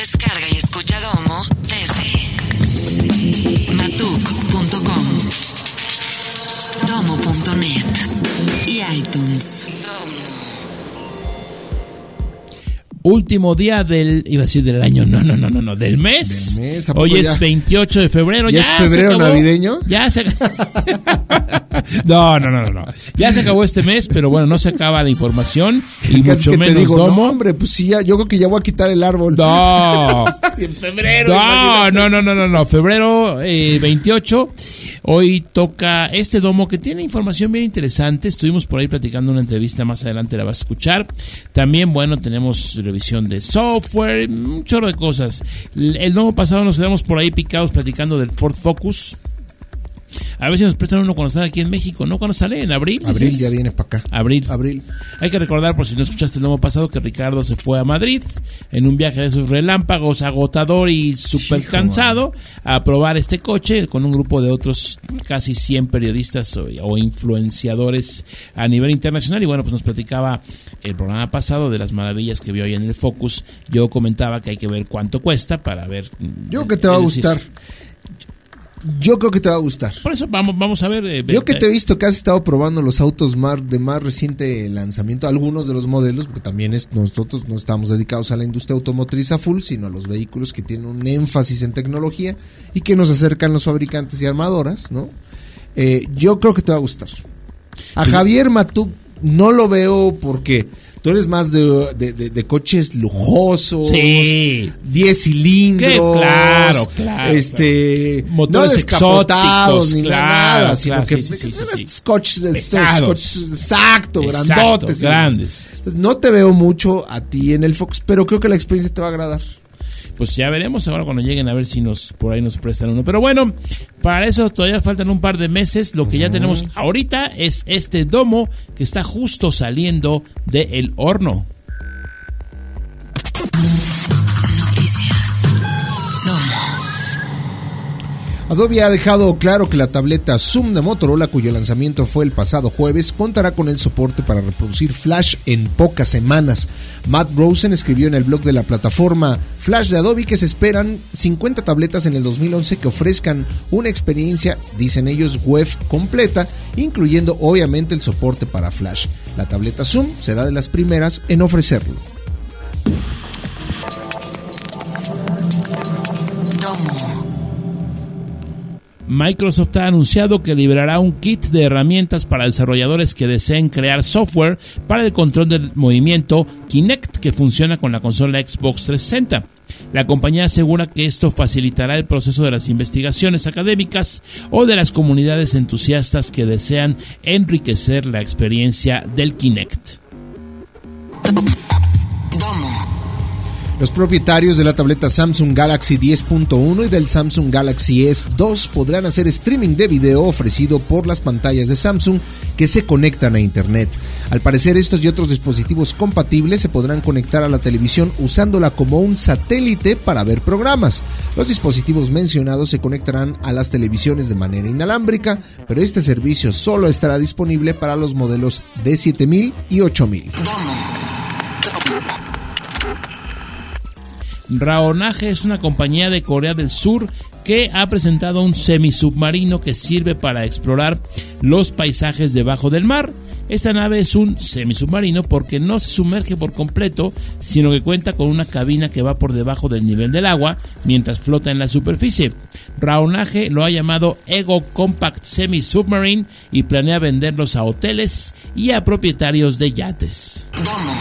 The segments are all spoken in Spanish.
Descarga y escucha Domo desde matuk.com, domo.net y iTunes. Último día iba a decir del año, no, del mes. Hoy es 28 de febrero. ¿Ya es febrero navideño? Ya se No. Ya se acabó este mes, pero bueno, no se acaba la información y mucho menos te digo, Domo. No, hombre, pues sí, yo creo que ya voy a quitar el árbol. No. En febrero. No. Febrero 28. Hoy toca este Domo que tiene información bien interesante. Estuvimos por ahí platicando una entrevista, más adelante la vas a escuchar. También, bueno, tenemos revisión de software, un chorro de cosas. El Domo pasado nos quedamos por ahí picados platicando del Ford Focus. A ver si nos prestan uno cuando están aquí en México, ¿no? Cuando sale, en abril. Abril ya viene para acá. Abril. Hay que recordar, por si no escuchaste el Domo pasado, que Ricardo se fue a Madrid en un viaje de esos relámpagos, agotador y súper cansado, a probar este coche con un grupo de otros casi 100 periodistas o influenciadores a nivel internacional. Y bueno, pues nos platicaba el programa pasado de las maravillas que vio ahí en el Focus. Yo comentaba que hay que ver cuánto cuesta para ver. Yo creo que te va a gustar. Yo creo que te va a gustar. Por eso vamos a ver. Yo que te he visto que has estado probando los autos de más reciente lanzamiento, algunos de los modelos, porque también nosotros no estamos dedicados a la industria automotriz a full, sino a los vehículos que tienen un énfasis en tecnología y que nos acercan los fabricantes y armadoras, ¿no? Yo creo que te va a gustar. A Javier Matuk no lo veo porque tú eres más de coches lujosos, sí, 10 cilindros, claro, motores exóticos, ni nada, sino que estos coches grandotes. Entonces, no te veo mucho a ti en el Focus, pero creo que la experiencia te va a agradar. Pues ya veremos ahora cuando lleguen a ver si por ahí nos prestan uno. Pero bueno, para eso todavía faltan un par de meses. Lo que ya tenemos ahorita es este Domo que está justo saliendo del horno. Noticias. Domo. Adobe ha dejado claro que la tableta Zoom de Motorola, cuyo lanzamiento fue el pasado jueves, contará con el soporte para reproducir Flash en pocas semanas. Matt Rosen escribió en el blog de la plataforma Flash de Adobe que se esperan 50 tabletas en el 2011 que ofrezcan una experiencia, dicen ellos, web completa, incluyendo obviamente el soporte para Flash. La tableta Zoom será de las primeras en ofrecerlo. Microsoft ha anunciado que liberará un kit de herramientas para desarrolladores que deseen crear software para el control del movimiento Kinect que funciona con la consola Xbox 360. La compañía asegura que esto facilitará el proceso de las investigaciones académicas o de las comunidades entusiastas que desean enriquecer la experiencia del Kinect. Los propietarios de la tableta Samsung Galaxy 10.1 y del Samsung Galaxy S2 podrán hacer streaming de video ofrecido por las pantallas de Samsung que se conectan a Internet. Al parecer, estos y otros dispositivos compatibles se podrán conectar a la televisión usándola como un satélite para ver programas. Los dispositivos mencionados se conectarán a las televisiones de manera inalámbrica, pero este servicio solo estará disponible para los modelos de 7000 y 8000. Raonage es una compañía de Corea del Sur que ha presentado un semisubmarino que sirve para explorar los paisajes debajo del mar. Esta nave es un semisubmarino porque no se sumerge por completo, sino que cuenta con una cabina que va por debajo del nivel del agua mientras flota en la superficie. Raonage lo ha llamado Ego Compact Semi-Submarine y planea venderlos a hoteles y a propietarios de yates.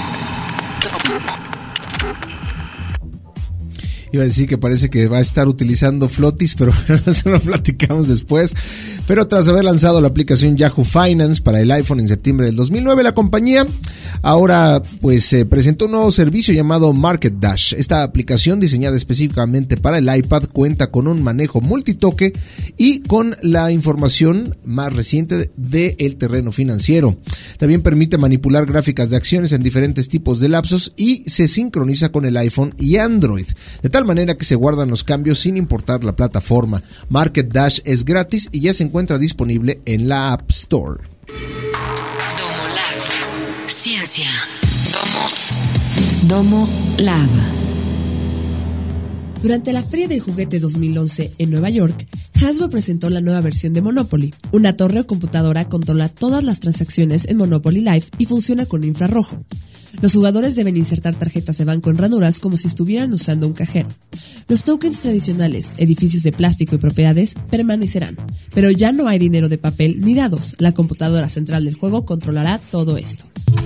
Iba a decir que parece que va a estar utilizando Flotis, pero eso lo platicamos después. Pero tras haber lanzado la aplicación Yahoo Finance para el iPhone en septiembre del 2009, la compañía ahora presentó un nuevo servicio llamado Market Dash. Esta aplicación, diseñada específicamente para el iPad, cuenta con un manejo multitoque y con la información más reciente del terreno financiero. También permite manipular gráficas de acciones en diferentes tipos de lapsos y se sincroniza con el iPhone y Android, de tal manera que se guardan los cambios sin importar la plataforma. Market Dash es gratis y ya se encuentra disponible en la App Store. Domo Lab. Ciencia. Domo Lab. Durante la Feria del Juguete 2011 en Nueva York, Hasbro presentó la nueva versión de Monopoly. Una torre o computadora controla todas las transacciones en Monopoly Live y funciona con infrarrojo. Los jugadores deben insertar tarjetas de banco en ranuras como si estuvieran usando un cajero. Los tokens tradicionales, edificios de plástico y propiedades permanecerán, pero ya no hay dinero de papel ni dados. La computadora central del juego controlará todo esto.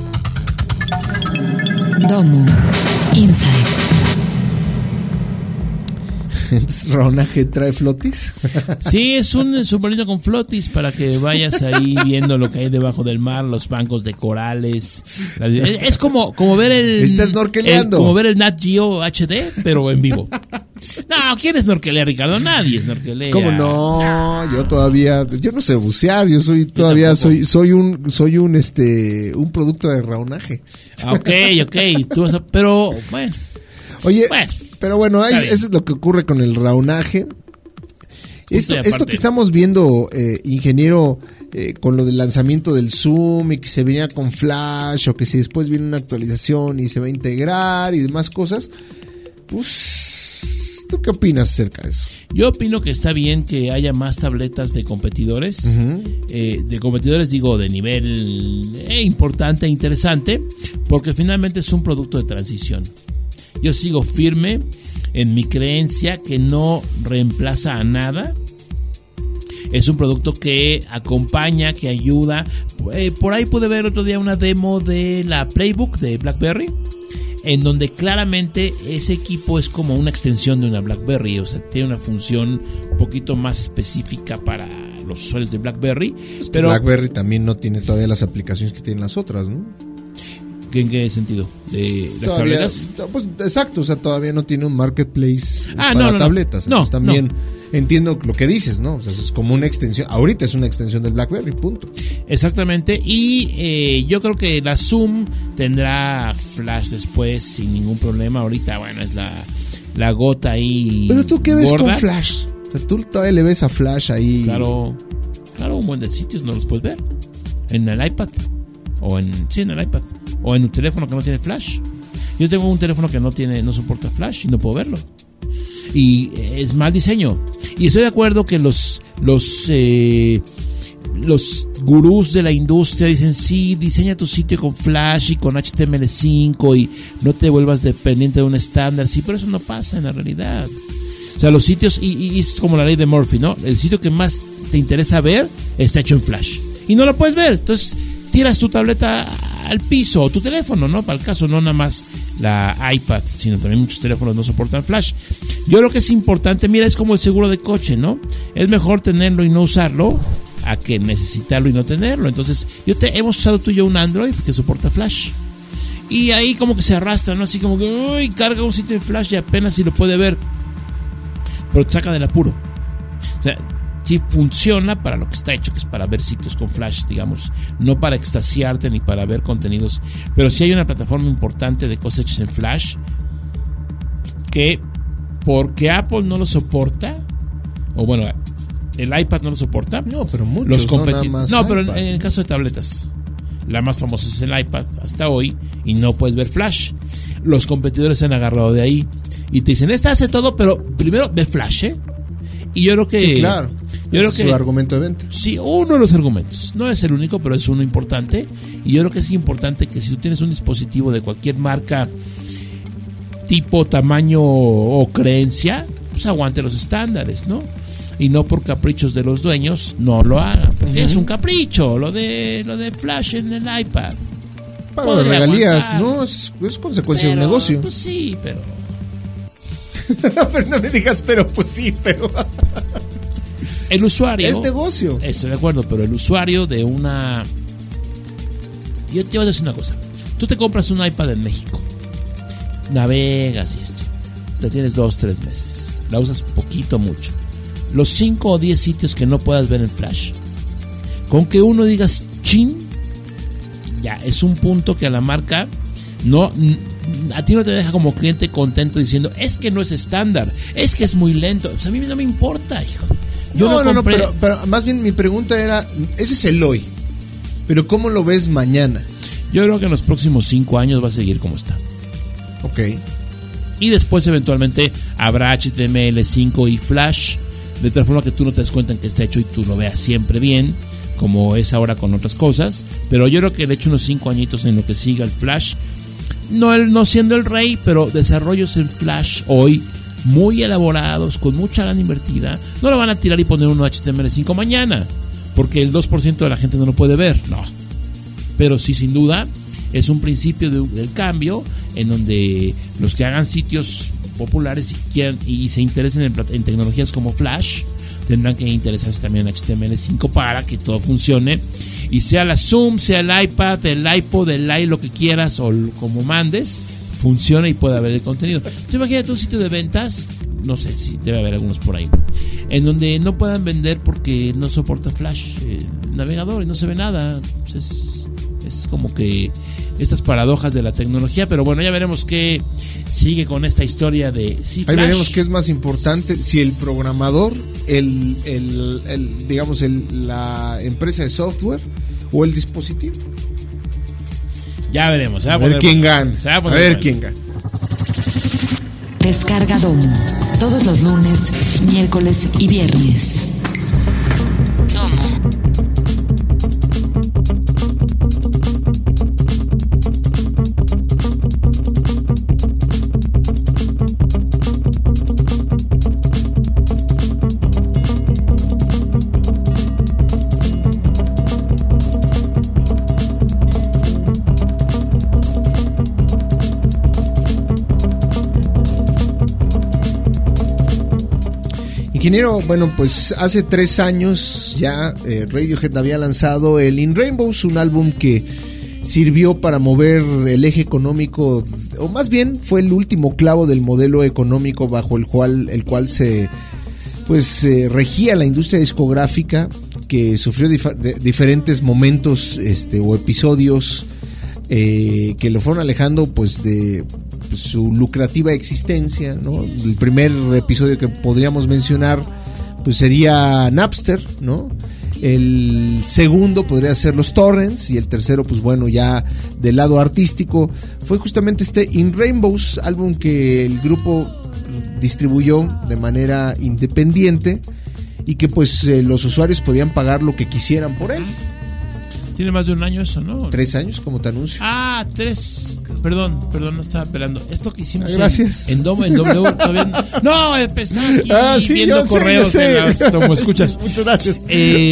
Domo Inside. Entonces, ¿Raunaje trae flotis? Sí, es un submarino con flotis para que vayas ahí viendo lo que hay debajo del mar, los bancos de corales. Es como ver el... Estás snorkeleando. Como ver el Nat Geo HD, pero en vivo. No, ¿quién snorkelea, Ricardo? Nadie snorkelea. ¿Cómo no? Yo no sé bucear, yo soy un producto de raunaje. Ok. Pero bueno. Oye, Bueno. pero bueno, eso es lo que ocurre con el raunaje. Esto que estamos viendo, ingeniero, con lo del lanzamiento del Zoom y que se venía con Flash o que si después viene una actualización y se va a integrar y demás cosas, pues, ¿tú qué opinas acerca de eso? Yo opino que está bien que haya más tabletas de competidores. De competidores digo de nivel importante e interesante, porque finalmente es un producto de transición. Yo sigo firme en mi creencia que no reemplaza a nada. Es un producto que acompaña, que ayuda. Por ahí pude ver otro día una demo de la Playbook de BlackBerry, en donde claramente ese equipo es como una extensión de una BlackBerry. O sea, tiene una función un poquito más específica para los usuarios de BlackBerry. Pero BlackBerry también no tiene todavía las aplicaciones que tienen las otras, ¿no? ¿En qué sentido? ¿De las tabletas? Pues exacto, o sea, todavía no tiene un marketplace para tabletas. No, entonces también entiendo lo que dices, ¿no? O sea, es como una extensión. Ahorita es una extensión del BlackBerry, punto. Exactamente. Y yo creo que la Zoom tendrá Flash después sin ningún problema. Ahorita, bueno, es la gota ahí. Pero tú, ¿qué ves gorda con Flash? O sea, tú todavía le ves a Flash ahí. Claro, un buen de sitios no los puedes ver. En el iPad. En el iPad. O en un teléfono que no tiene Flash. Yo tengo un teléfono que no soporta Flash y no puedo verlo. Y es mal diseño. Y estoy de acuerdo que los gurús de la industria dicen, sí, diseña tu sitio con Flash y con HTML5 y no te vuelvas dependiente de un estándar. Sí, pero eso no pasa en la realidad. O sea, los sitios, y es como la ley de Murphy, ¿no? El sitio que más te interesa ver está hecho en Flash. Y no lo puedes ver. Entonces tiras tu tableta al piso o tu teléfono, ¿no? Para el caso, no nada más la iPad, sino también muchos teléfonos no soportan Flash. Yo creo que es importante, mira, es como el seguro de coche, ¿no? Es mejor tenerlo y no usarlo a que necesitarlo y no tenerlo. Entonces, hemos usado tú y yo un Android que soporta Flash. Y ahí como que se arrastra, ¿no? Así como que, uy, carga un sitio en Flash y apenas si lo puede ver. Pero te saca del apuro. O sea, sí funciona para lo que está hecho, que es para ver sitios con Flash, digamos, no para extasiarte ni para ver contenidos, pero sí hay una plataforma importante de cosas hechas en Flash que, porque Apple no lo soporta, o bueno, el iPad no lo soporta. No, pero muchos, no nada más. No, pero en el caso de tabletas, la más famosa es el iPad hasta hoy y no puedes ver Flash. Los competidores se han agarrado de ahí y te dicen, esta hace todo, pero primero ve Flash, ¿eh? Y yo creo que... Sí, claro. Yo creo que su argumento de venta. Sí, uno de los argumentos. No es el único, pero es uno importante. Y yo creo que es importante que si tú tienes un dispositivo de cualquier marca, tipo, tamaño o creencia, pues aguante los estándares, ¿no? Y no por caprichos de los dueños no lo hagan. Porque es un capricho, lo de Flash en el iPad. Pago de regalías, aguantar. No, es consecuencia de un negocio. Pues sí, pero... pero no me digas, pero pues sí, pero... El usuario... Es negocio. Estoy de acuerdo, pero el usuario de una... Yo te voy a decir una cosa. Tú te compras un iPad en México. Navegas y esto. Te tienes 2-3 meses. La usas poquito, mucho. Los 5 o 10 sitios que no puedas ver en Flash. Con que uno digas, chin, ya, es un punto que a la marca no... A ti no te deja como cliente contento diciendo, es que no es estándar, es que es muy lento. Pues a mí no me importa, hijo. No, pero más bien mi pregunta era, ese es el hoy, pero ¿cómo lo ves mañana? Yo creo que en los próximos 5 años va a seguir como está. Ok. y después eventualmente habrá HTML5 y Flash, de tal forma que tú no te des cuenta en que está hecho y tú lo veas siempre bien, como es ahora con otras cosas. Pero yo creo que le echo unos 5 añitos en lo que siga el Flash, no siendo el rey, pero desarrollos en Flash hoy muy elaborados, con mucha lana invertida, no lo van a tirar y poner uno HTML5 mañana, porque el 2% de la gente no lo puede ver, no. Pero sí, sin duda, es un principio del cambio, en donde los que hagan sitios populares y quieran y se interesen en tecnologías como Flash, tendrán que interesarse también en HTML5 para que todo funcione, y sea la Zoom, sea el iPad, el iPod, el lo que quieras o como mandes, funcione y pueda ver el contenido. Tú imagínate un sitio de ventas, no sé si debe haber algunos por ahí, en donde no puedan vender porque no soporta Flash, navegador, y no se ve nada. Pues es como que estas paradojas de la tecnología, pero bueno, ya veremos qué sigue con esta historia de Flash. Ahí veremos qué es más importante, si el programador, digamos la empresa de software o el dispositivo. Ya veremos. A ver quién gana. Descarga Domo. Todos los lunes, miércoles y viernes. Domo. Ingeniero, bueno, pues hace 3 años ya Radiohead había lanzado el In Rainbows, un álbum que sirvió para mover el eje económico, o más bien fue el último clavo del modelo económico bajo el cual se regía la industria discográfica, que sufrió diferentes momentos o episodios que lo fueron alejando pues de su lucrativa existencia, ¿no? El primer episodio que podríamos mencionar pues sería Napster, ¿no? El segundo podría ser los torrents, y el tercero, pues bueno, ya del lado artístico, fue justamente este In Rainbows, álbum que el grupo distribuyó de manera independiente y que pues los usuarios podían pagar lo que quisieran por él. Tiene más de un año eso, ¿no? 3 años, como te anuncio. 3. Perdón, no estaba esperando. Esto que hicimos en Domo, en W. Todavía no, estaba aquí viendo correos de las Domo Escuchas. Muchas gracias.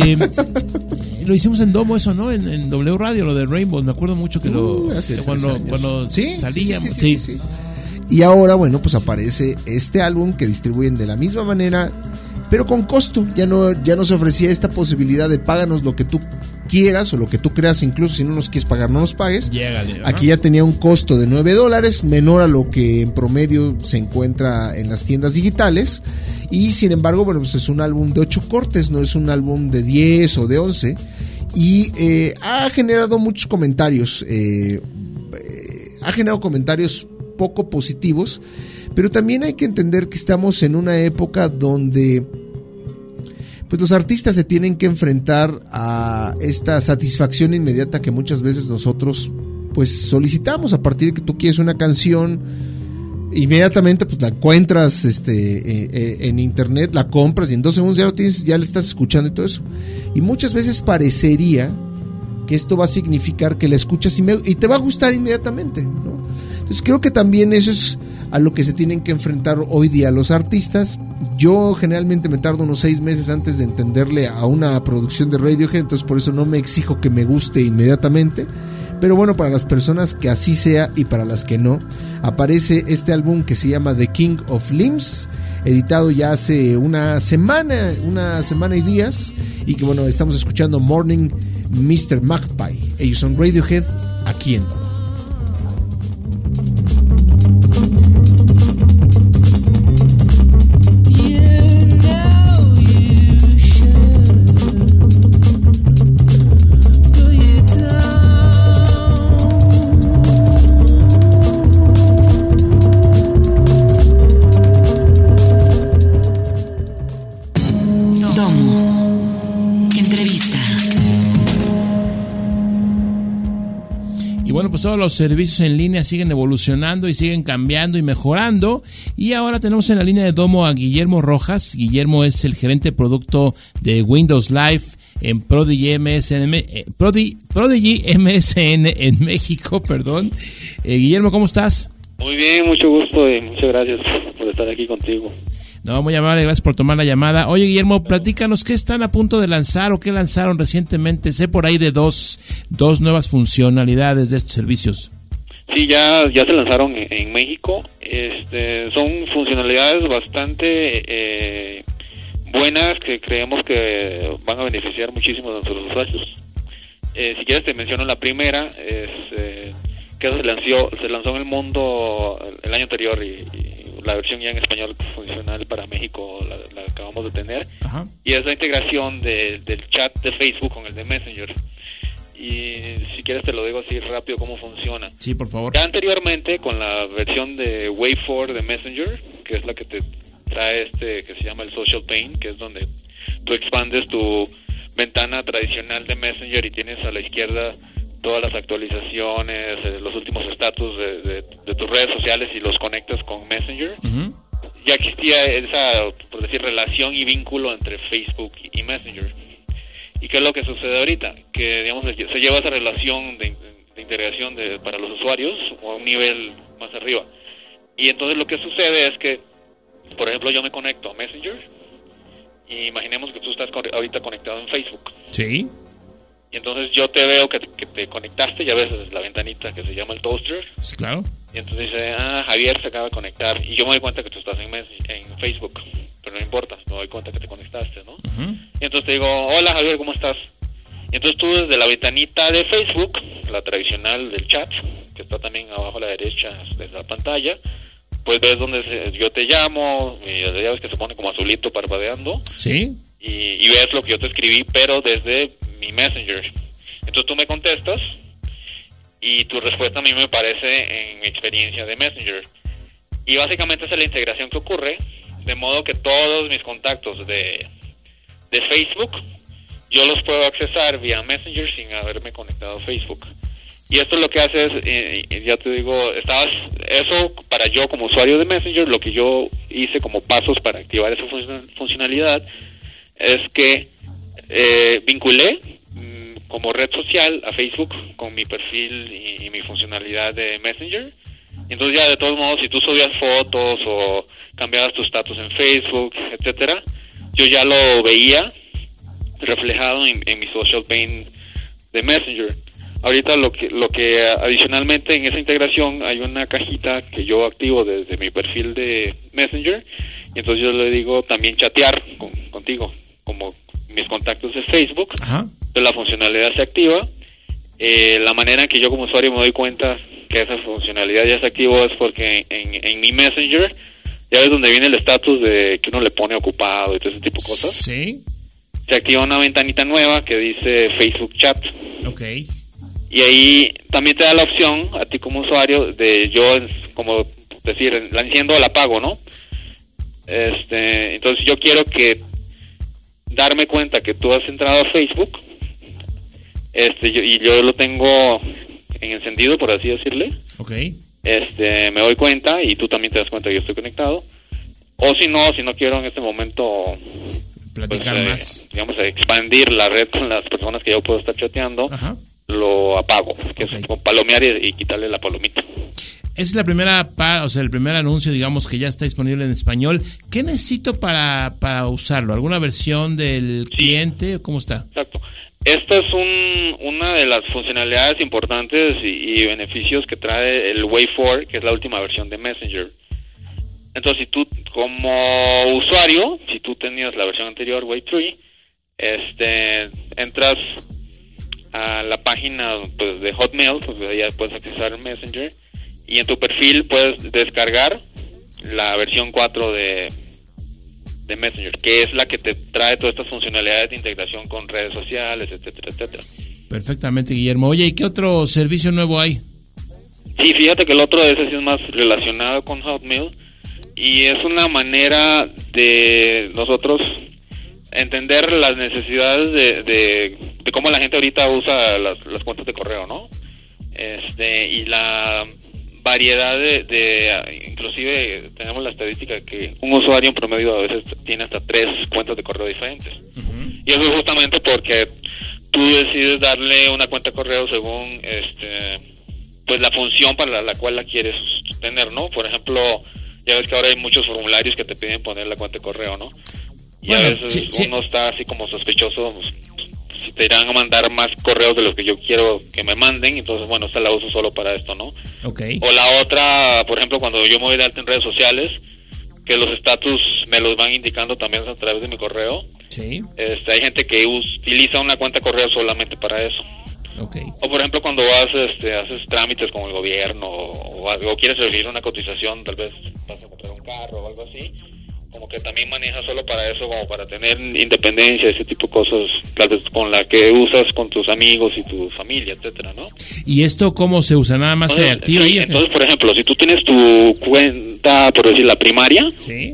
Lo hicimos en Domo, eso, ¿no? En W Radio, lo de Rainbow. Me acuerdo mucho que cuando salíamos. Sí. Y ahora, bueno, pues aparece este álbum que distribuyen de la misma manera, pero con costo. Ya no se ofrecía esta posibilidad de páganos lo que tú quieras o lo que tú creas, incluso si no nos quieres pagar, no nos pagues. Llégale, ¿no? Aquí ya tenía un costo de $9, menor a lo que en promedio se encuentra en las tiendas digitales. Y sin embargo, bueno, pues es un álbum de 8 cortes, no es un álbum de 10 o de 11. Y ha generado muchos comentarios. Ha generado comentarios poco positivos, pero también hay que entender que estamos en una época donde pues los artistas se tienen que enfrentar a esta satisfacción inmediata que muchas veces nosotros pues solicitamos. A partir de que tú quieres una canción, inmediatamente pues la encuentras en internet, la compras y en 2 segundos ya lo tienes, ya la estás escuchando y todo eso. Y muchas veces parecería que esto va a significar que la escuchas y te va a gustar inmediatamente, ¿no? Entonces creo que también eso es a lo que se tienen que enfrentar hoy día los artistas. Yo generalmente me tardo unos 6 meses antes de entenderle a una producción de Radiohead, entonces por eso no me exijo que me guste inmediatamente. Pero bueno, para las personas que así sea y para las que no, aparece este álbum que se llama The King of Limbs, editado ya hace una semana y días, y que bueno, estamos escuchando Morning Mr. Magpie. Ellos son Radiohead, aquí en Domo. pues todos los servicios en línea siguen evolucionando y siguen cambiando y mejorando. Y ahora tenemos en la línea de Domo a Guillermo Rojas. Guillermo es el gerente de producto de Windows Live en Prodigy MSN en México, perdón. Guillermo, ¿cómo estás? Muy bien, mucho gusto y muchas gracias por estar aquí contigo. No, muy amable, gracias por tomar la llamada. Oye, Guillermo, platícanos, ¿qué están a punto de lanzar o qué lanzaron recientemente? Sé por ahí de dos nuevas funcionalidades de estos servicios. Sí, ya se lanzaron en México. Son funcionalidades bastante buenas que creemos que van a beneficiar muchísimo a nuestros usuarios. Si quieres te menciono la primera, que se lanzó en el mundo el año anterior y la versión ya en español funcional para México la acabamos de tener. Ajá. Y es la integración del chat de Facebook con el de Messenger. Y si quieres te lo digo así rápido cómo funciona. Sí, por favor. Ya anteriormente con la versión de Wave 4 de Messenger, que es la que te trae que se llama el Social Pane, que es donde tú expandes tu ventana tradicional de Messenger y tienes a la izquierda todas las actualizaciones, los últimos estatus de tus redes sociales y los conectas con Messenger. Uh-huh. Ya existía esa, por decir, relación y vínculo entre Facebook y Messenger. ¿Y qué es lo que sucede ahorita? Que, digamos, se lleva esa relación de integración para los usuarios a un nivel más arriba. Y entonces lo que sucede es que, por ejemplo, yo me conecto a Messenger y imaginemos que tú estás ahorita conectado en Facebook. Sí. Y entonces yo te veo que te conectaste, ya ves la ventanita que se llama el toaster. Sí, claro. Y entonces dice, Javier se acaba de conectar. Y yo me doy cuenta que tú estás en Facebook. Pero no importa, me doy cuenta que te conectaste, ¿no? Uh-huh. Y entonces te digo, hola Javier, ¿cómo estás? Y entonces tú desde la ventanita de Facebook, la tradicional del chat, que está también abajo a la derecha de la pantalla, pues ves donde yo te llamo, y ya ves que se pone como azulito parpadeando. Sí. Y ves lo que yo te escribí, pero desde mi Messenger. Entonces tú me contestas y tu respuesta a mí me parece en mi experiencia de Messenger. Y básicamente esa es la integración que ocurre, de modo que todos mis contactos de Facebook yo los puedo accesar vía Messenger sin haberme conectado a Facebook. Y esto lo que hace es, ya te digo, eso para yo como usuario de Messenger, lo que yo hice como pasos para activar esa funcionalidad es que vinculé como red social a Facebook con mi perfil y mi funcionalidad de Messenger. Entonces ya de todos modos, si tú subías fotos o cambiabas tu estatus en Facebook, etcétera, yo ya lo veía reflejado en mi Social Pane de Messenger. Ahorita lo que adicionalmente en esa integración hay una cajita que yo activo desde mi perfil de Messenger, y entonces yo le digo también chatear contigo como mis contactos de Facebook. Ajá. Entonces la funcionalidad se activa. La manera en que yo como usuario me doy cuenta que esa funcionalidad ya se activó es porque en mi Messenger ya ves donde viene el estatus de que uno le pone ocupado y todo ese tipo de cosas. Sí. Se activa una ventanita nueva que dice Facebook Chat. Ok. Y ahí también te da la opción a ti como usuario de yo, como decir, la enciendo o la apago, ¿no? Entonces yo quiero darme cuenta que tú has entrado a Facebook, yo lo tengo en encendido, por así decirle. Ok. Me doy cuenta y tú también te das cuenta que yo estoy conectado. O si no quiero en este momento platicar más, digamos, expandir la red con las personas que yo puedo estar chateando. Ajá. Lo apago, que es como palomear y quitarle la palomita. Es la primera, el primer anuncio, digamos, que ya está disponible en español. ¿Qué necesito para usarlo? ¿Alguna versión del cliente? ¿Cómo está? Exacto. Esta es una de las funcionalidades importantes y beneficios que trae el Wave 4, que es la última versión de Messenger. Entonces, si tú, como usuario, si tú tenías la versión anterior, Wave 3, entras a la página pues, de Hotmail, pues ya puedes accesar Messenger, y en tu perfil puedes descargar la versión 4 de Messenger, que es la que te trae todas estas funcionalidades de integración con redes sociales, etcétera, etcétera. Perfectamente, Guillermo. Oye, ¿y qué otro servicio nuevo hay? Sí, fíjate que el otro de ese sí es más relacionado con Hotmail, y es una manera de nosotros entender las necesidades de cómo la gente ahorita usa las cuentas de correo, ¿no? y la variedad de inclusive tenemos la estadística que un usuario en promedio a veces tiene hasta 3 cuentas de correo diferentes. Y eso es justamente porque tú decides darle una cuenta de correo según pues la función para la cual la quieres tener, ¿no? Por ejemplo, ya ves que ahora hay muchos formularios que te piden poner la cuenta de correo, ¿no? Y bueno, a veces uno está así como sospechoso, pues, si te irán a mandar más correos de los que yo quiero que me manden, entonces bueno, esta la uso solo para esto, ¿no? Okay. O la otra, por ejemplo, cuando yo me voy de alta en redes sociales, que los estatus me los van indicando también a través de mi correo. Sí. Hay gente que utiliza una cuenta de correo solamente para eso. Okay. O por ejemplo cuando vas, haces trámites con el gobierno o quieres recibir una cotización, tal vez vas a comprar un carro o algo así, como que también manejas solo para eso, como para tener independencia, ese tipo de cosas, tal vez con la que usas con tus amigos y tu familia, etcétera, ¿no? ¿Y esto cómo se usa? ¿Nada más se activa ahí? Entonces, por ejemplo, si tú tienes tu cuenta, por decir, la primaria, sí,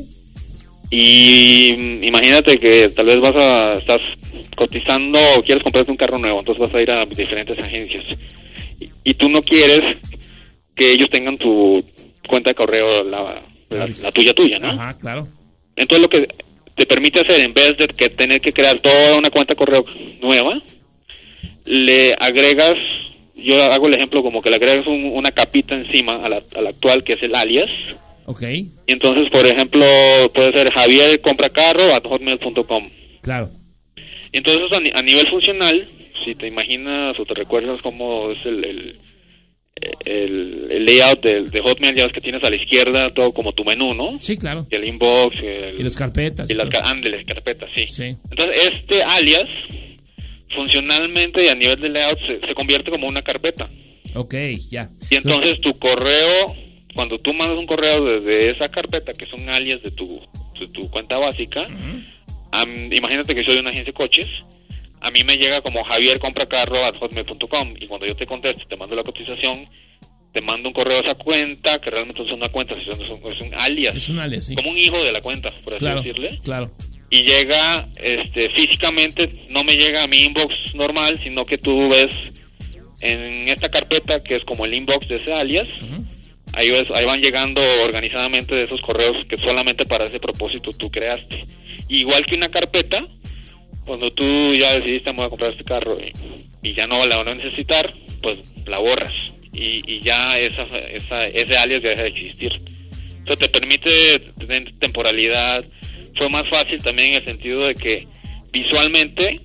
y imagínate que tal vez estás cotizando o quieres comprarte un carro nuevo, entonces vas a ir a diferentes agencias y tú no quieres que ellos tengan tu cuenta de correo, la tuya, ¿no? Ajá, claro. Entonces lo que te permite hacer, en vez de que tener que crear toda una cuenta de correo nueva, le agregas, yo hago el ejemplo como que le agregas una capita encima a la actual, que es el alias. Okay. Y entonces, por ejemplo, puede ser javiercompracarro@hotmail.com. Claro. Entonces, a nivel funcional, si te imaginas o te recuerdas cómo es el layout de Hotmail, ya ves que tienes a la izquierda todo como tu menú, ¿no? Sí, claro. Y el inbox. Y las carpetas. Y las carpetas, sí. Sí. Entonces, este alias, funcionalmente y a nivel de layout, se convierte como una carpeta. Ok, ya. Y entonces tu correo, cuando tú mandas un correo desde esa carpeta, que es un alias de tu cuenta básica, imagínate que soy de una agencia de coches, a mí me llega como javiercompracarro@hotmail.com, y cuando yo te contesto, te mando la cotización, te mando un correo a esa cuenta, que realmente no es una cuenta, es un alias. Es un alias, sí. Como un hijo de la cuenta, por así decirle. Claro. Y llega, físicamente, no me llega a mi inbox normal, sino que tú ves en esta carpeta, que es como el inbox de ese alias, ahí van llegando organizadamente de esos correos que solamente para ese propósito tú creaste. Igual que una carpeta, cuando tú ya decidiste, me voy a comprar este carro y ya no la van a necesitar, pues la borras y ya ese alias ya deja de existir. Eso te permite tener temporalidad. Fue más fácil también en el sentido de que visualmente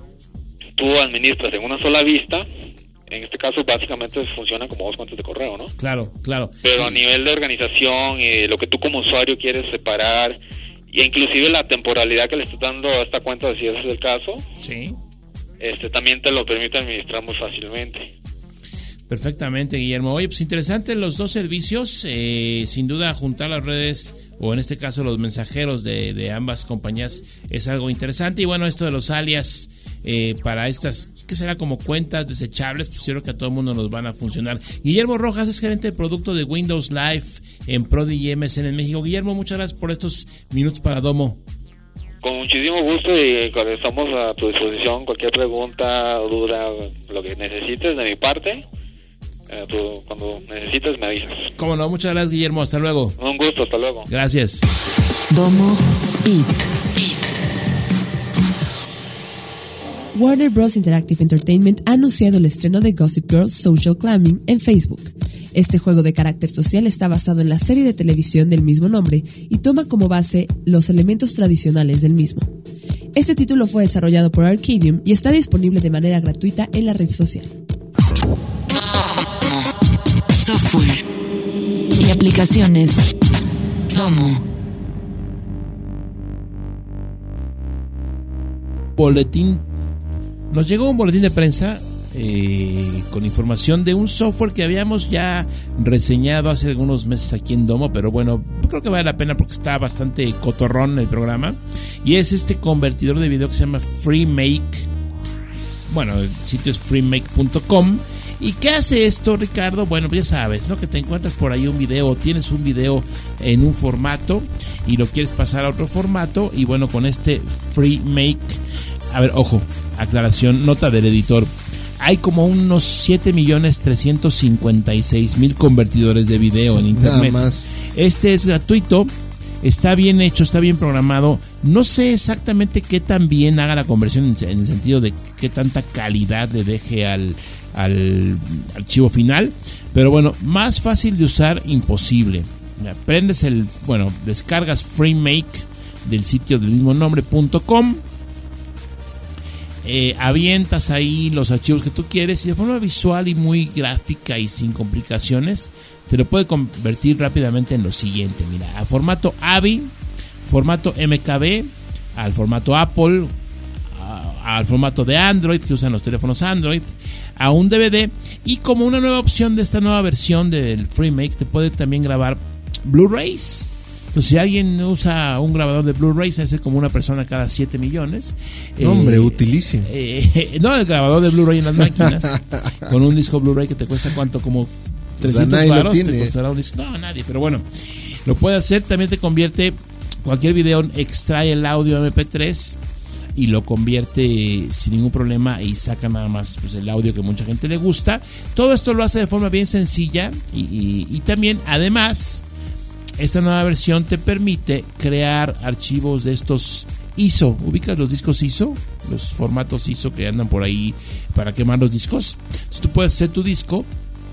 tú administras en una sola vista. En este caso, básicamente funciona como 2 cuentas de correo, ¿no? Claro. Pero a nivel de organización, lo que tú como usuario quieres separar, e inclusive la temporalidad que le estás dando a esta cuenta, si ese es el caso, sí, también te lo permite administrar muy fácilmente. Perfectamente, Guillermo. Oye, pues interesante los dos servicios. Sin duda, juntar las redes, o en este caso los mensajeros de ambas compañías, es algo interesante. Y bueno, esto de los alias para estas, ¿qué será? Como cuentas desechables, pues yo creo que a todo el mundo nos van a funcionar. Guillermo Rojas es gerente de producto de Windows Live en Prodigy MSN en México. Guillermo, muchas gracias por estos minutos para Domo. Con muchísimo gusto, y estamos a tu disposición. Cualquier pregunta o duda, lo que necesites de mi parte, cuando necesites me avisas. Cómo no, muchas gracias, Guillermo, hasta luego. Un gusto, hasta luego. Gracias. Domo Beat. Warner Bros. Interactive Entertainment ha anunciado el estreno de Gossip Girl Social Climbing en Facebook. Este juego de carácter social está basado en la serie de televisión del mismo nombre y toma como base los elementos tradicionales del mismo. Este título fue desarrollado por Arcadium y está disponible de manera gratuita en la red social. Software y aplicaciones Domo. Boletín. Nos llegó un boletín de prensa con información de un software que habíamos ya reseñado hace algunos meses aquí en Domo, pero bueno, creo que vale la pena porque está bastante cotorrón el programa, y es este convertidor de video que se llama FreeMake. Bueno, el sitio es freemake.com. ¿Y qué hace esto, Ricardo? Bueno, pues ya sabes, ¿no? Que te encuentras por ahí un video, o tienes un video en un formato y lo quieres pasar a otro formato, y bueno, con este FreeMake, a ver, ojo, aclaración, nota del editor. hay como unos 7.356.000 convertidores de video en internet. Nada más. Este es gratuito, está bien hecho, está bien programado. No sé exactamente qué tan bien haga la conversión en el sentido de qué tanta calidad le deje al archivo final, pero bueno, más fácil de usar imposible. Descargas FreeMake del sitio del mismo nombre .com, avientas ahí los archivos que tú quieres y de forma visual y muy gráfica y sin complicaciones te lo puede convertir rápidamente en lo siguiente. Mira, a formato AVI, formato MKB, al formato Apple, al formato de Android que usan los teléfonos Android, a un DVD, y como una nueva opción de esta nueva versión del FreeMake te puede también grabar Blu-rays. Entonces, si alguien usa un grabador de Blu-rays, es como una persona cada 7 millones. Hombre, utilísimo. No, el grabador de Blu-ray en las máquinas, con un disco Blu-ray que te cuesta ¿cuánto? Como 300 baros. Te costará un disco. No, nadie, pero bueno, lo puede hacer. También te convierte cualquier video, extrae el audio MP3 y lo convierte sin ningún problema y saca nada más pues el audio que mucha gente le gusta. Todo esto lo hace de forma bien sencilla y también, además, esta nueva versión te permite crear archivos de estos ISO. ¿Ubicas los discos ISO? Los formatos ISO que andan por ahí para quemar los discos. Entonces tú puedes hacer tu disco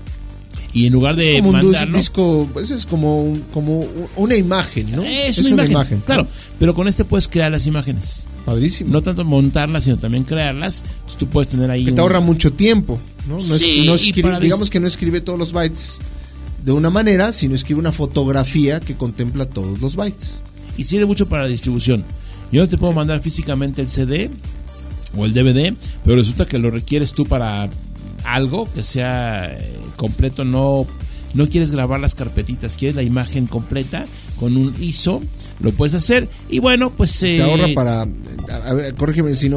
y en lugar de mandarlo, un disco, pues es como una imagen, ¿no? Es una imagen, claro, pero con este puedes crear las imágenes. Padrísimo. No tanto montarlas, sino también crearlas. Entonces tú puedes tener ahí que te ahorra mucho tiempo, ¿no? Sí, digamos que no escribe todos los bytes de una manera, sino escribe una fotografía que contempla todos los bytes. Y sirve mucho para la distribución. Yo no te puedo mandar físicamente el CD o el DVD, pero resulta que lo requieres tú para algo que sea completo. No quieres grabar las carpetitas, quieres la imagen completa con un ISO, lo puedes hacer. Y bueno, pues te ahorra para, a ver, corrígeme si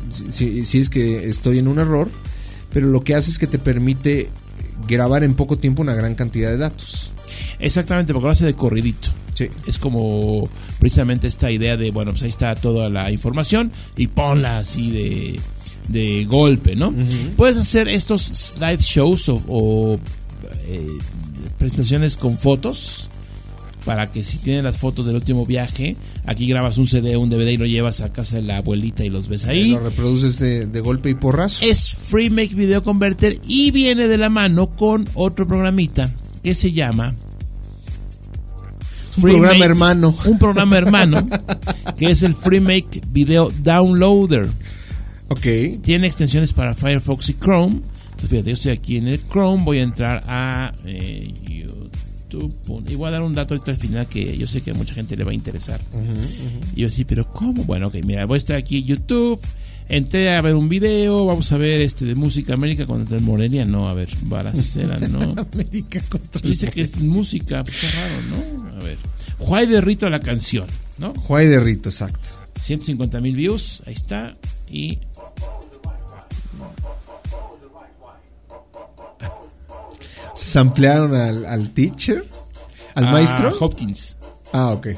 es que estoy en un error, pero lo que hace es que te permite grabar en poco tiempo una gran cantidad de datos. Exactamente, porque lo hace de corridito. Sí. Es como precisamente esta idea de, bueno, pues ahí está toda la información y ponla así de golpe, ¿no? Uh-huh. Puedes hacer estos slideshows o presentaciones con fotos, para que si tienes las fotos del último viaje, aquí grabas un CD o un DVD y lo llevas a casa de la abuelita y los ves ahí. Lo reproduces de golpe y porrazo. Es FreeMake Video Converter y viene de la mano con otro programita que se llama un programa hermano que es el FreeMake Video Downloader. Okay. Tiene extensiones para Firefox y Chrome. Entonces fíjate, yo estoy aquí en el Chrome, voy a entrar a YouTube y voy a dar un dato ahorita al final que yo sé que a mucha gente le va a interesar. Y yo decía, pero ¿cómo? Bueno, ok, mira, voy a estar aquí en YouTube, entré a ver un video, vamos a ver de Música América contra el Morelia, no, a ver, Balacera, no. América contra dice que es música, pues está raro, ¿no? A ver, Juay de Rito la canción, ¿no? Juay de Rito, exacto. 150,000 views, ahí está, y ¿samplearon al teacher? ¿Al maestro? Hopkins. Ah, ok.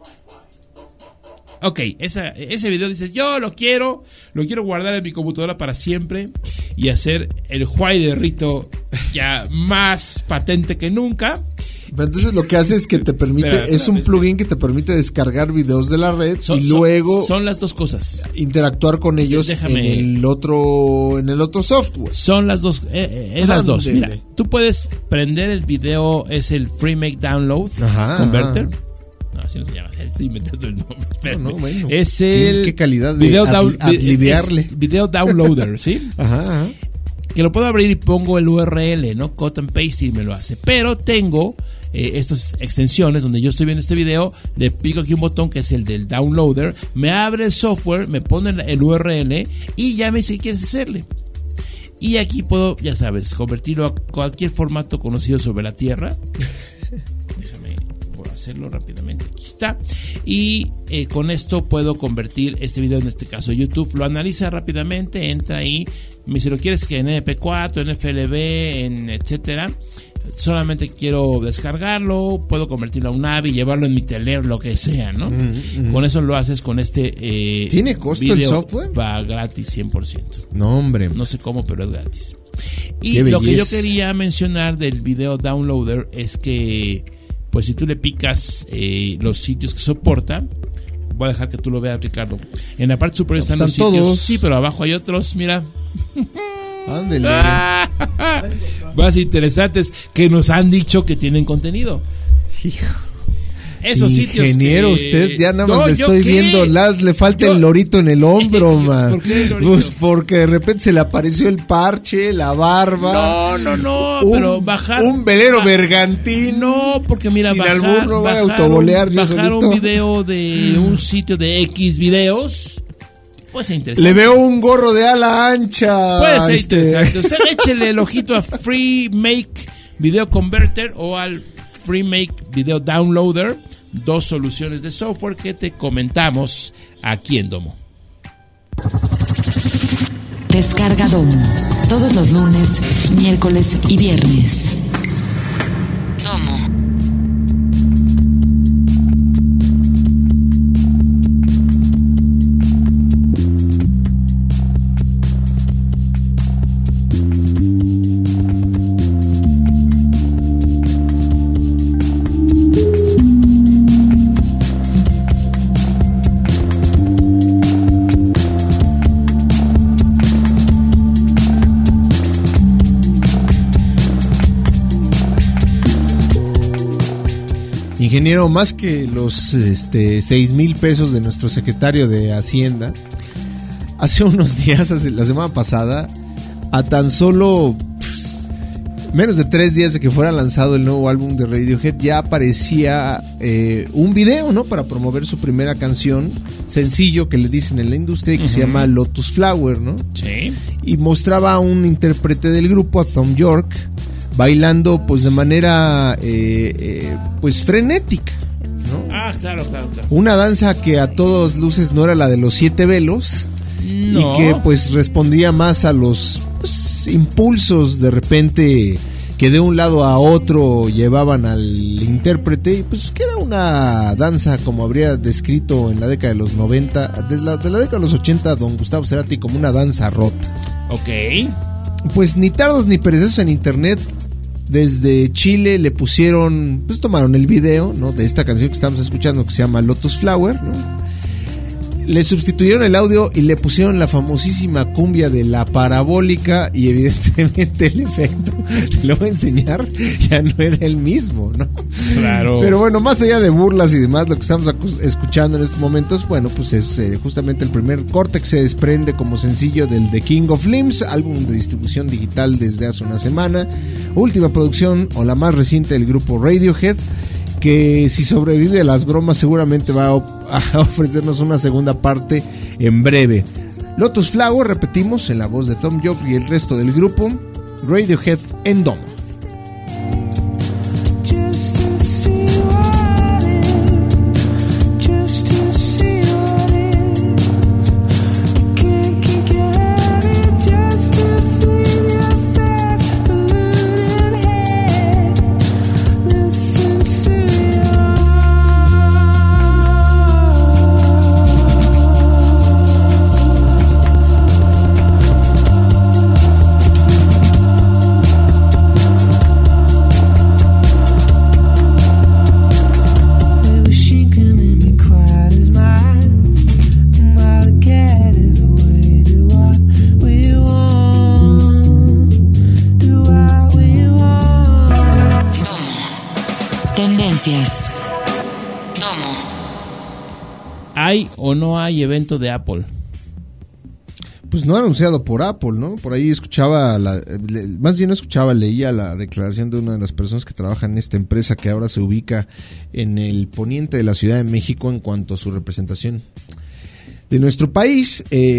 Ok, ese video dices, yo lo quiero guardar en mi computadora para siempre y hacer el Juay de Rito ya más patente que nunca. Pero entonces lo que hace es que te permite, es un plugin que te permite descargar videos de la red y luego son las dos cosas, interactuar con ellos en el otro software. Son las dos, las dos. Mira, tú puedes prender el video, es el FreeMake Download Converter. No, así no se llama, estoy inventando el nombre. No, bueno. Es el qué calidad de video downloader, ¿sí? Ajá. Que lo puedo abrir y pongo el URL, ¿no? Cut and paste y me lo hace. Pero tengo estas extensiones donde yo estoy viendo este video, le pico aquí un botón que es el del downloader, me abre el software, me pone el URL y ya me dice qué quieres hacerle. Y aquí puedo, ya sabes, convertirlo a cualquier formato conocido sobre la Tierra. Déjame hacerlo rápidamente. Aquí está. Y con esto puedo convertir este video, en este caso YouTube, lo analiza rápidamente, entra ahí, me dice, ¿lo quieres que en MP4, en FLV, en etcétera? solamente quiero descargarlo, puedo convertirlo a un AVI, llevarlo en mi teléfono, lo que sea, ¿no? Con eso lo haces con este ¿Tiene costo el software? Va gratis 100%. No, hombre. No sé cómo, pero es gratis. Y lo que yo quería mencionar del video downloader es que, pues si tú le picas los sitios que soporta, voy a dejar que tú lo veas, Ricardo. En la parte superior están los sitios. Todos. Sí, pero abajo hay otros, mira. Ándele. Más interesantes que nos han dicho que tienen contenido. Hijo. Esos sitios. Ingeniero, usted ya nada más le estoy viendo. Le falta el lorito en el hombro, man. ¿Por qué el lorito? Pues porque de repente se le apareció el parche, la barba. No, pero bajar. Un velero bergantino. No, porque mira, sin albur no va a autobolear yo bajar solito. un video de un sitio de X videos. Puede ser interesante. Le veo un gorro de ala ancha. Puede ser interesante. Usted échele el ojito a Free Make Video Converter o al Free Make Video Downloader, dos soluciones de software que te comentamos aquí en Domo. Descarga Domo todos los lunes, miércoles y viernes. Domo. Ingeniero, más que los 6,000 pesos de nuestro secretario de Hacienda, hace unos días, la semana pasada, a tan solo menos de 3 días de que fuera lanzado el nuevo álbum de Radiohead, ya aparecía un video, ¿no? Para promover su primera canción, sencillo que le dicen en la industria, y que se llama Lotus Flower, ¿no? Sí. Y mostraba a un intérprete del grupo, a Thom Yorke, bailando pues de manera pues frenética, ¿no? Ah, claro. Una danza que a todas luces no era la de los 7 velos, No. y que pues respondía más a los impulsos de repente que de un lado a otro llevaban al intérprete, y pues que era una danza como habría descrito en la década de los 90, de la década de los 80 don Gustavo Cerati, como una danza rota. Ok. Pues ni tardos ni perezosos en internet, desde Chile le pusieron, pues tomaron el video, ¿no? De esta canción que estamos escuchando, que se llama Lotus Flower, ¿no? Le sustituyeron el audio y le pusieron la famosísima cumbia de la parabólica, y evidentemente el efecto, te lo voy a enseñar, ya no era el mismo, ¿no? Claro. Pero bueno, más allá de burlas y demás, lo que estamos escuchando en estos momentos, bueno, pues es justamente el primer corte que se desprende como sencillo del The King of Limbs, álbum de distribución digital desde hace una semana, última producción o la más reciente del grupo Radiohead, que si sobrevive a las bromas seguramente va a ofrecernos una segunda parte en breve. Lotus Flower, repetimos, en la voz de Thom Yorke y el resto del grupo, Radiohead en Domo. Tendencias. Domo. ¿Hay o no hay evento de Apple? Pues no anunciado por Apple, ¿no? Por ahí escuchaba, más bien no escuchaba, leía la declaración de una de las personas que trabaja en esta empresa, que ahora se ubica en el poniente de la Ciudad de México en cuanto a su representación de nuestro país.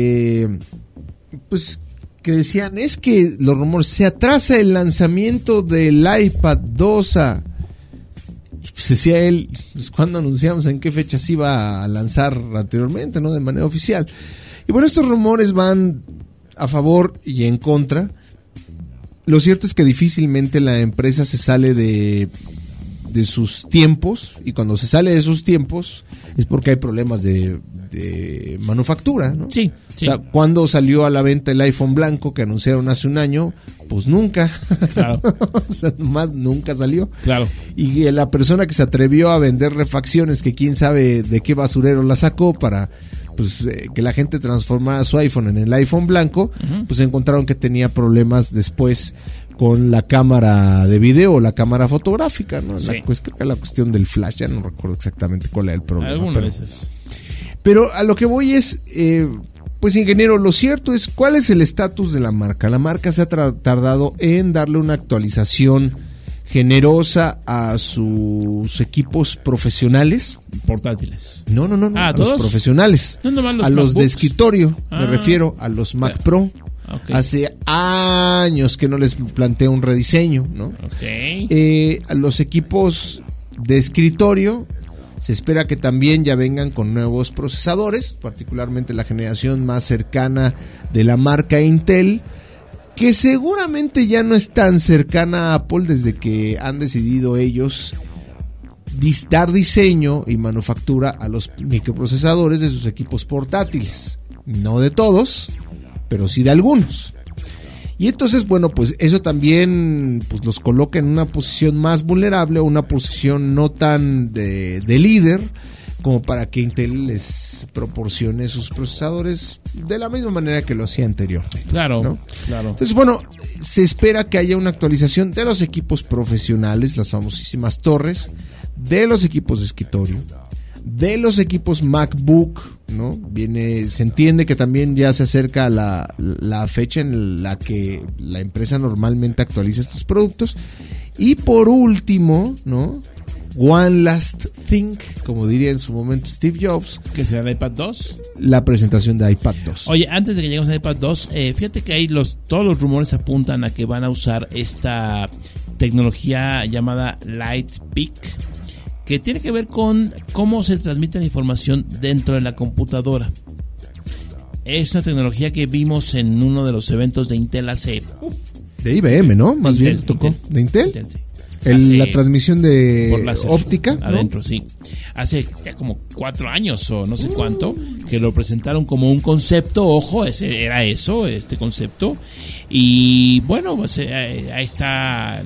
Pues que decían, es que los rumores, se atrasa el lanzamiento del iPad 2 pues decía él, pues cuando anunciamos en qué fecha se iba a lanzar anteriormente, ¿no? De manera oficial. Y bueno, estos rumores van a favor y en contra. lo cierto es que difícilmente la empresa se sale de sus tiempos, y cuando se sale de sus tiempos es porque hay problemas de manufactura, ¿no? Sí. O sea, ¿cuándo salió a la venta el iPhone blanco que anunciaron hace un año? Pues nunca. Claro. O sea, nomás nunca salió. Claro. Y la persona que se atrevió a vender refacciones, que quién sabe de qué basurero la sacó para que la gente transformara su iPhone en el iPhone blanco, pues encontraron que tenía problemas después con la cámara de video o la cámara fotográfica, ¿no? Sí. Creo que la cuestión del flash, ya no recuerdo exactamente cuál era el problema. Algunas veces. Pero a lo que voy es, pues ingeniero, lo cierto es, ¿cuál es el estatus de la marca? La marca se ha tardado en darle una actualización generosa a sus equipos profesionales. Portátiles. No, ¿A a todos? los profesionales. No, nomás los a los MacBooks. de escritorio, me Ah. refiero a los Mac Pro. Okay. Hace años que no les plantea un rediseño, ¿no? Ok. A los equipos de escritorio se espera que también ya vengan con nuevos procesadores, particularmente la generación más cercana de la marca Intel, que seguramente ya no es tan cercana a Apple desde que han decidido ellos dar diseño y manufactura a los microprocesadores de sus equipos portátiles. No de todos, pero sí de algunos. Y entonces, bueno, pues eso también pues los coloca en una posición más vulnerable, o una posición no tan de líder, como para que Intel les proporcione sus procesadores de la misma manera que lo hacía anteriormente. Claro, ¿no? claro. Entonces, bueno, se espera que haya una actualización de los equipos profesionales, las famosísimas torres, de los equipos de escritorio, de los equipos MacBook, ¿no? Se entiende que también ya se acerca la fecha en la que la empresa normalmente actualiza estos productos. Y por último, ¿no? One last thing, como diría en su momento Steve Jobs, ¿Que será el iPad 2? la presentación de iPad 2. Oye, antes de que lleguemos al iPad 2, fíjate que ahí todos los rumores apuntan a que van a usar esta tecnología llamada Lightpeak, que tiene que ver con cómo se transmite la información dentro de la computadora. Es una tecnología que vimos en uno de los eventos de Intel hace... De IBM, ¿no? Más Intel, bien tocó. Intel. ¿De Intel? Intel, sí. La transmisión de por láser, óptica, ¿no? adentro, sí. Hace ya como 4 años o no sé cuánto que lo presentaron como un concepto. Ojo, este concepto. Y bueno, pues ahí está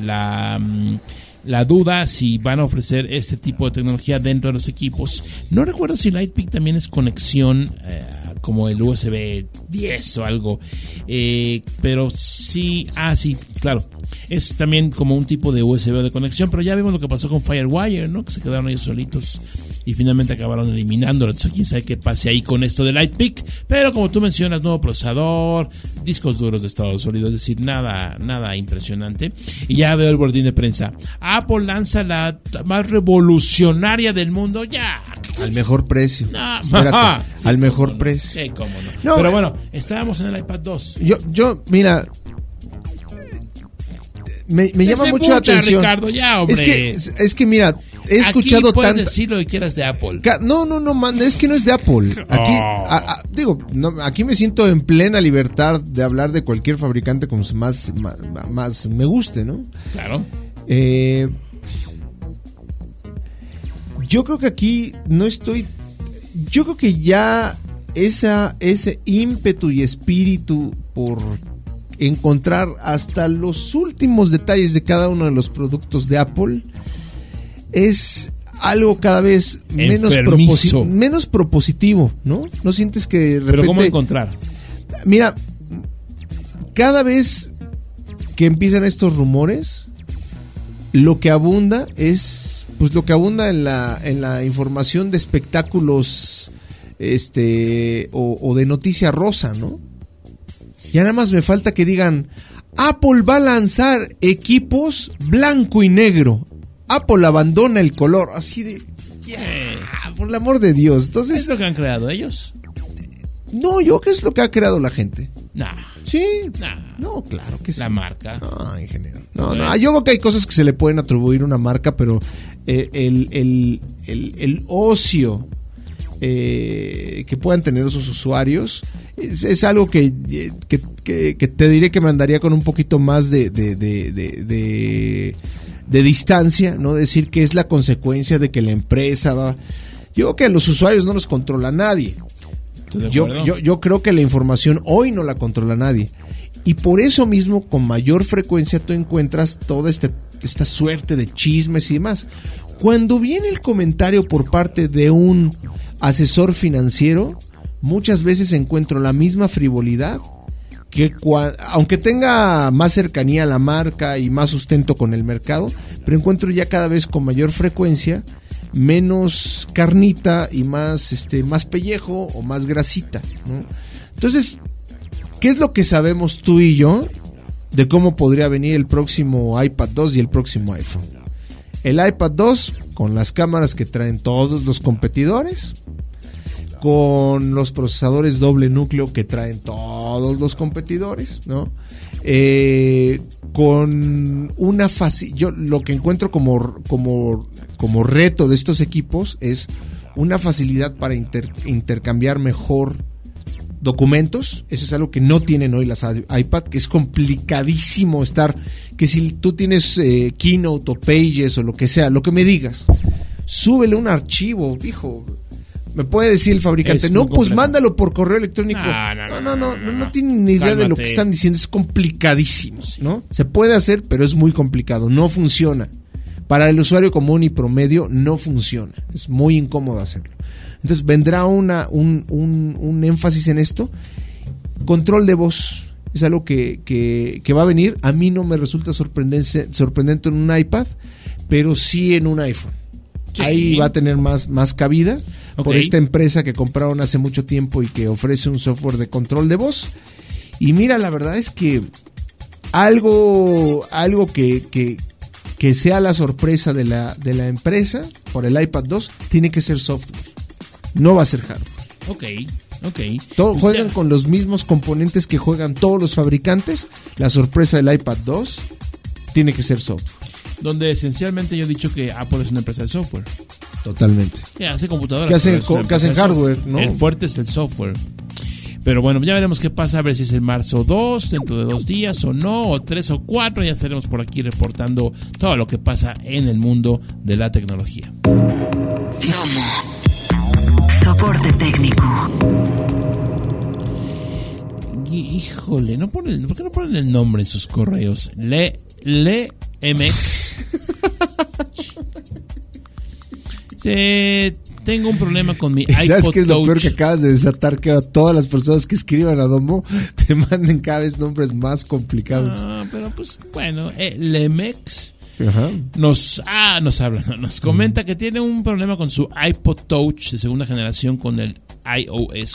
la duda si van a ofrecer este tipo de tecnología dentro de los equipos. No recuerdo si Lightpeak también es conexión como el USB 10 o algo, pero sí, sí, claro, es también como un tipo de USB de conexión, pero ya vimos lo que pasó con FireWire, ¿no? Que se quedaron ellos solitos y finalmente acabaron eliminándolo. Entonces quién sabe qué pase ahí con esto de Lightpeak, pero como tú mencionas, nuevo procesador, discos duros de estado sólido, es decir, nada impresionante. Y ya veo el boletín de prensa: Apple lanza la más revolucionaria del mundo, ya. Al mejor precio. No, Espérate, sí, al mejor no. precio. Sí, cómo no. No, pero bueno, estábamos en el iPad 2. Yo, mira, me llama Se mucho la pucha, atención. Ricardo, ya, hombre. Es que mira, he escuchado Aquí puedes tanto. decir lo que quieras de Apple. No, man, es que no es de Apple. Aquí, aquí me siento en plena libertad de hablar de cualquier fabricante como más me guste, ¿no? Claro. Yo creo que aquí no estoy. Yo creo que ya ese ímpetu y espíritu por encontrar hasta los últimos detalles de cada uno de los productos de Apple es algo cada vez menos propositivo, ¿no? ¿No sientes que de repente... Pero ¿cómo encontrar? Mira, cada vez que empiezan estos rumores, lo que abunda es, pues lo que abunda en la información de espectáculos, o de noticia rosa, ¿no? Ya nada más me falta que digan: Apple va a lanzar equipos blanco y negro. Apple abandona el color. Así de... por el amor de Dios. Entonces, ¿Es lo que han creado ellos? no, yo creo que es lo que ha creado la gente. Nah. Sí. Nah. No, claro que sí. La marca. No, ingeniero. No, yo creo que hay cosas que se le pueden atribuir a una marca, pero el ocio que puedan tener esos usuarios es algo que te diré que me andaría con un poquito más de distancia, no decir que es la consecuencia de que la empresa va. Yo creo que a los usuarios no los controla nadie. Yo creo que la información hoy no la controla nadie. Y por eso mismo, con mayor frecuencia, tú encuentras toda esta suerte de chismes y demás. Cuando viene el comentario por parte de un asesor financiero, muchas veces encuentro la misma frivolidad que aunque tenga más cercanía a la marca y más sustento con el mercado, pero encuentro ya cada vez con mayor frecuencia menos carnita y más pellejo o más grasita, ¿no? Entonces, ¿qué es lo que sabemos tú y yo de cómo podría venir el próximo iPad 2 y el próximo iPhone? El iPad 2 con las cámaras que traen todos los competidores, con los procesadores doble núcleo que traen todos los competidores, ¿no? Con una yo lo que encuentro como reto de estos equipos es una facilidad para intercambiar mejor documentos. Eso es algo que no tienen hoy las iPad, que es complicadísimo que si tú tienes Keynote o Pages o lo que sea, lo que me digas, súbele un archivo, hijo. Me puede decir el fabricante, no, pues mándalo por correo electrónico. No tienen ni idea. Cálmate. De lo que están diciendo, es complicadísimo, ¿no? Se puede hacer, pero es muy complicado, no funciona. Para el usuario común y promedio no funciona, es muy incómodo hacerlo. Entonces vendrá un énfasis en esto. Control de voz es algo que va a venir. A mí no me resulta sorprendente en un iPad, pero sí en un iPhone. Sí. Ahí va a tener más cabida, por esta empresa que compraron hace mucho tiempo y que ofrece un software de control de voz. Y mira, la verdad es que algo que sea la sorpresa de la empresa por el iPad 2 tiene que ser software, no va a ser hardware. Juegan con los mismos componentes que juegan todos los fabricantes. La sorpresa del iPad 2 tiene que ser software. Donde esencialmente yo he dicho que Apple es una empresa de software. Totalmente. Que hace computadoras. Que hacen hardware, ¿no? El fuerte es el software. Pero bueno, ya veremos qué pasa, a ver si es el marzo 2, dentro de 2 días o no, o 3 o 4. Ya estaremos por aquí reportando todo lo que pasa en el mundo de la tecnología. Domo. Soporte técnico. Híjole, ¿por qué no ponen el nombre en sus correos? MX. Tengo un problema con mi iPod Touch. ¿Sabes qué es lo peor que acabas de desatar? Que a todas las personas que escriban a Domo te manden cada vez nombres más complicados. Pero pues bueno, Lemex nos comenta que tiene un problema con su iPod Touch de segunda generación con el iOS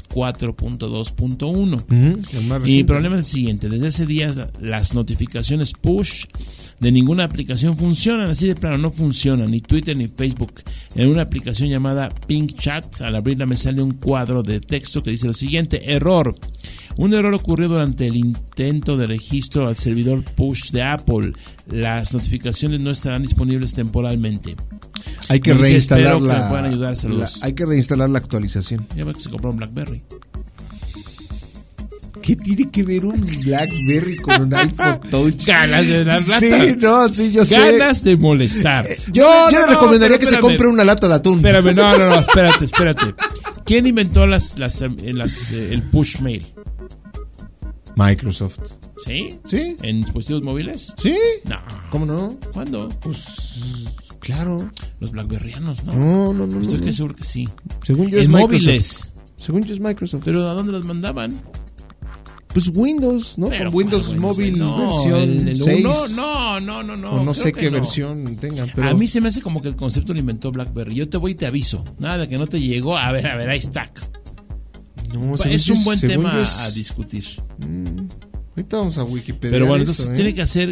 4.2.1. Y el problema es el siguiente: desde hace días las notificaciones push de ninguna aplicación funcionan, así de plano no funcionan, ni Twitter ni Facebook. En una aplicación llamada Pink Chat, al abrirla me sale un cuadro de texto que dice lo siguiente: error. Un error ocurrió durante el intento de registro al servidor push de Apple. Las notificaciones no estarán disponibles temporalmente. Hay que reinstalar hay que reinstalar la actualización. Ya ves que se compró un BlackBerry. ¿Qué tiene que ver un BlackBerry con un iPod Touch? Ganas de dar lata. Sí, yo sé. Ganas de molestar. Yo le recomendaría que se compre una lata de atún. Espérame, espérate. ¿Quién inventó el push mail? Microsoft. ¿Sí? ¿Sí? ¿En dispositivos móviles? ¿Sí? No. ¿Cómo no? ¿Cuándo? Pues claro. Los BlackBerrianos, ¿no? No. Estoy casi seguro que sí. Según yo es Microsoft. móviles. Según yo es Microsoft. ¿Pero a dónde los mandaban? Pues Windows, ¿no? Pero con Windows Mobile versión el 6. No. O no sé qué versión tengan. Pero... A mí se me hace como que el concepto lo inventó BlackBerry. Yo te voy y te aviso. Nada de que no te llegó. A ver, ahí está. No, es un buen tema a discutir. Ahorita vamos a Wikipedia. Pero bueno, entonces tiene que hacer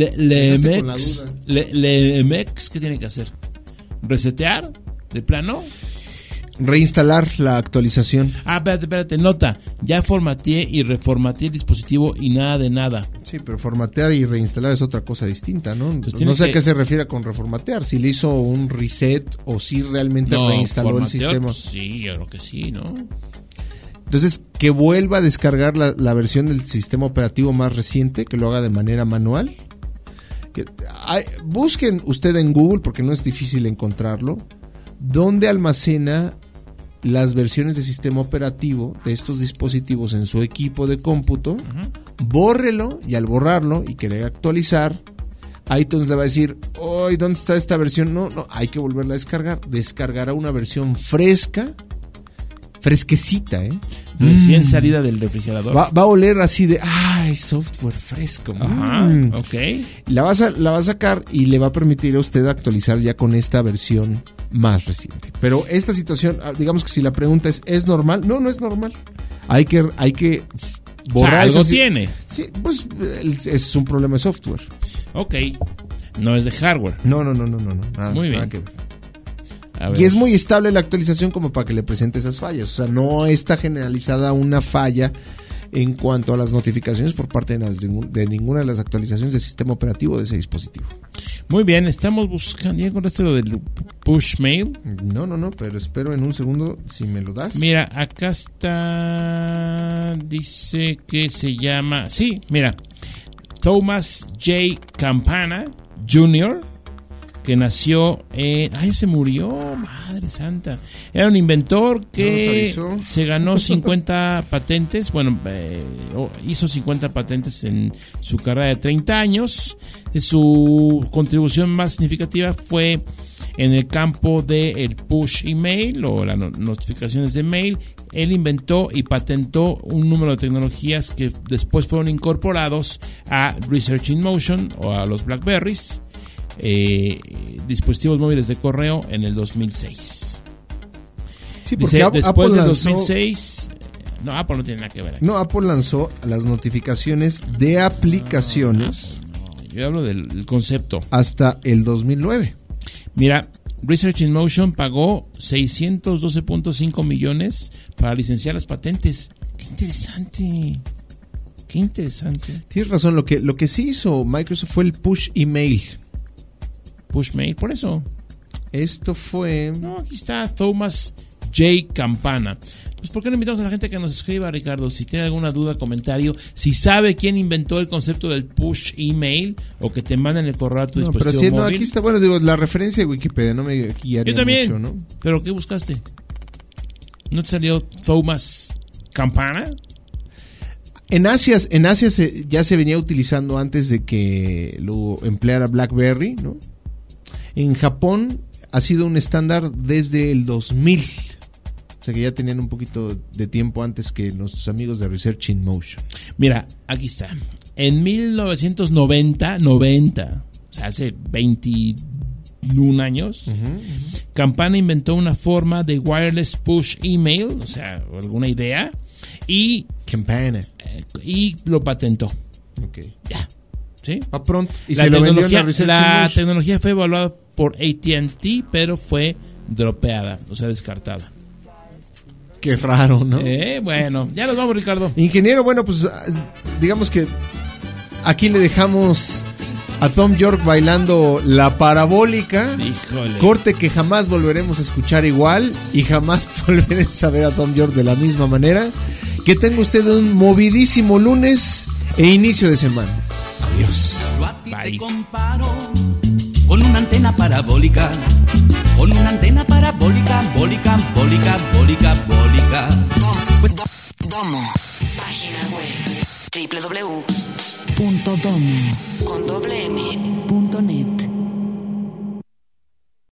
Lemex, ¿qué tiene que hacer? ¿Resetear? ¿De plano? Reinstalar la actualización. Espérate, nota. Ya formateé y reformateé el dispositivo y nada de nada. Sí, pero formatear y reinstalar es otra cosa distinta, ¿no? No sé a qué se refiere con reformatear. Si le hizo un reset o si realmente reinstaló el sistema. Sí, yo creo que sí, ¿no? Entonces, que vuelva a descargar la versión del sistema operativo más reciente, que lo haga de manera manual. Busquen usted en Google, porque no es difícil encontrarlo, dónde almacena las versiones de sistema operativo de estos dispositivos en su equipo de cómputo. Bórrelo, y al borrarlo y querer actualizar, iTunes le va a decir: "Oye, ¿dónde está esta versión?". No, hay que volverla a descargar. Descargará una versión fresquecita, Recién salida del refrigerador. Va a oler así de, software fresco. Ok. La va a sacar y le va a permitir a usted actualizar ya con esta versión más reciente. Pero esta situación, digamos que si la pregunta ¿es normal? No es normal. Hay que borrar. O sea, algo tiene. Sí, pues es un problema de software. Ok. No es de hardware. No. Nada, muy bien. Nada que ver. Y es muy estable la actualización como para que le presente esas fallas. O sea, no está generalizada una falla en cuanto a las notificaciones por parte de ninguna de las actualizaciones del sistema operativo de ese dispositivo. Muy bien, estamos buscando. ¿Ya encontraste lo del push mail? No, pero espero en un segundo si me lo das. Mira, acá está. Dice que se llama. Sí, mira. Thomas J. Campana Jr., que nació se murió, madre santa. Era un inventor que se ganó 50 patentes. Bueno, hizo 50 patentes en su carrera de 30 años. Su contribución más significativa fue en el campo del push email o las notificaciones de mail. Él inventó y patentó un número de tecnologías que después fueron incorporados a Research in Motion o a los Blackberries. Dispositivos móviles de correo en el 2006. Sí, porque después del 2006 no, Apple no tiene nada que ver aquí. No, Apple lanzó las notificaciones de aplicaciones. Yo hablo del concepto. Hasta el 2009. Mira, Research in Motion pagó 612.5 millones para licenciar las patentes. Qué interesante. Tienes razón, lo que sí hizo Microsoft fue el push email. Push mail, por eso. Esto fue... No, aquí está Thomas J. Campana. Pues ¿por qué no invitamos a la gente que nos escriba, Ricardo? Si tiene alguna duda, comentario, si sabe quién inventó el concepto del push email, o que te manden el correo a tu dispositivo pero móvil. Aquí está, la referencia de Wikipedia, no me guiaría. Yo también, mucho, ¿no? ¿Pero qué buscaste? ¿No te salió Thomas Campana? En Asia ya se venía utilizando antes de que lo empleara BlackBerry, ¿no? En Japón ha sido un estándar desde el 2000. O sea que ya tenían un poquito de tiempo antes que nuestros amigos de Research in Motion. Mira, aquí está. En 1990, o sea, hace 21 años, Campana inventó una forma de wireless push email, o sea, alguna idea, y Campana. Y lo patentó. Ok. Ya. ¿Sí? A pronto. Y la tecnología fue evaluada por AT&T, pero fue dropeada, o sea, descartada. Qué raro, ¿no? Bueno, ya nos vamos, Ricardo. Ingeniero, bueno, pues digamos que aquí le dejamos a Thom Yorke bailando la parabólica. Híjole. Corte que jamás volveremos a escuchar igual y jamás volveremos a ver a Thom Yorke de la misma manera. Que tenga usted un movidísimo lunes e inicio de semana. Adiós. Yo a ti te comparo con una antena parabólica, con una antena parabólica, bólica. Domo. Página web www.domo.com